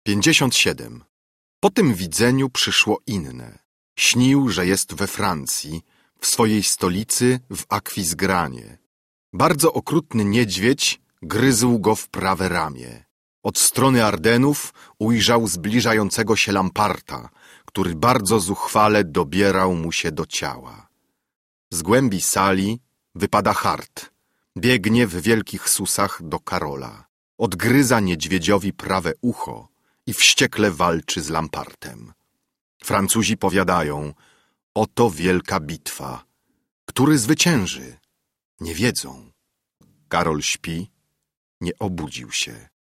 57. Po tym widzeniu przyszło inne. Śnił, że jest we Francji, w swojej stolicy w Akwizgranie. Bardzo okrutny niedźwiedź gryzł go w prawe ramię. Od strony Ardenów ujrzał zbliżającego się Lamparta, który bardzo zuchwale dobierał mu się do ciała. Z głębi sali wypada Hart. Biegnie w wielkich susach do Karola. Odgryza niedźwiedziowi prawe ucho i wściekle walczy z Lampartem. Francuzi powiadają: oto wielka bitwa. Który zwycięży? Nie wiedzą. Karol śpi, nie obudził się.